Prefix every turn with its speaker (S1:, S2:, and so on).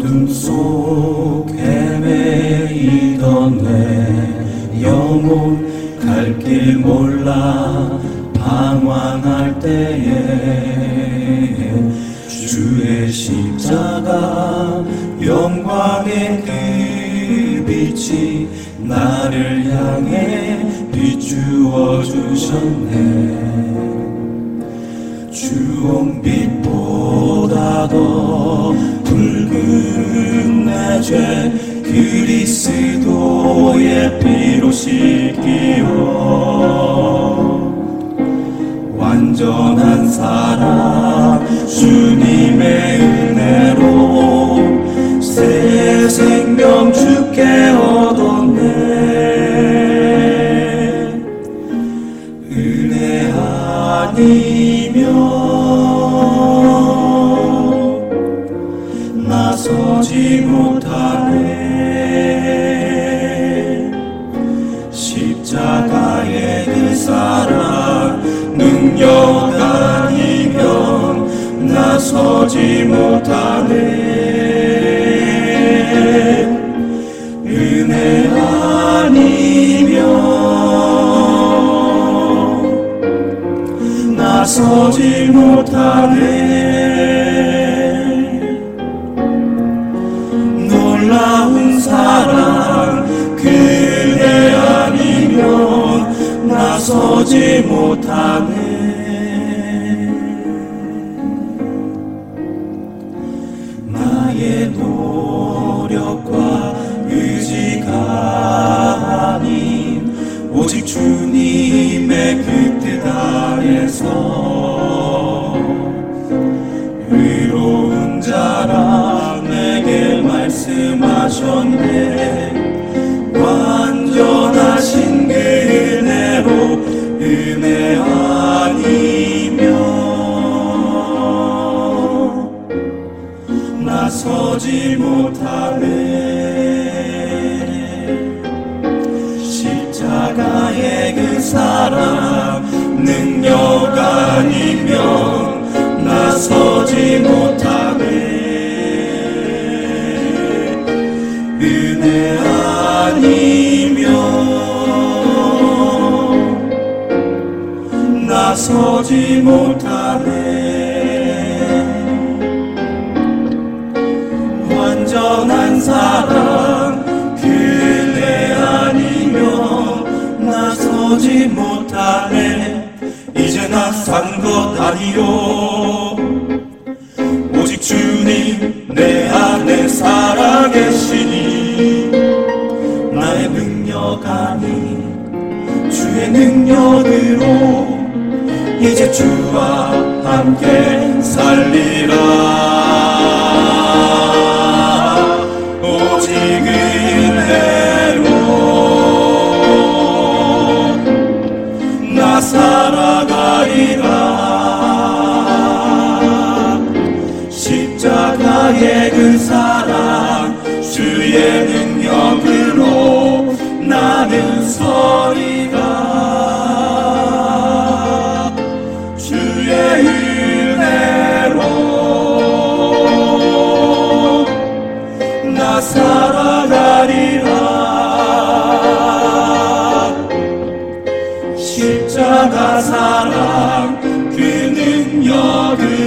S1: 어둠 속 헤매이던 내 영혼 갈 길 몰라 방황할 때에 주의 십자가 영광의 그 빛이 나를 향해 비추어 주셨네. 주홍빛보다 더 붉은 내 죄 그리스도의 피로 씻기어 완전한 사랑 주님의 은혜로 새 생명 주께 얻었네. 은혜 아니면 나서지 못하네. 십자가의 그 사랑 능력 아니면 나서지 못하네. 은혜 아니면 나서지 못하네. 놀라운 사랑 그 은혜 아니면 나서지 못하네. 나의 노력과 의지가 아닌 오직 주님의 그 뜻 아래서 의로운 자라 내게 말씀하셨네. 완전하신 그 은혜로 은혜 아니면 나서지 못하네. 십자가의 그 사랑 능력 아니면 나서지 못하네. 은혜 아니면 나서지 못하네. 완전한 사랑 그 은혜 아니면 나서지 못하네. 이제 나 산 것 아니요 오직 주님 내 안에 살아계시니 나의 능력 아닌 주의 능력으로 이제 주와 함께 살리라. 오직 은혜로 나 살아가리라. 십자가의 그 사랑 주의 능력으로 나는 서리라. 주의 은혜로 나 살아가리라. 십자가 사랑 그 능력을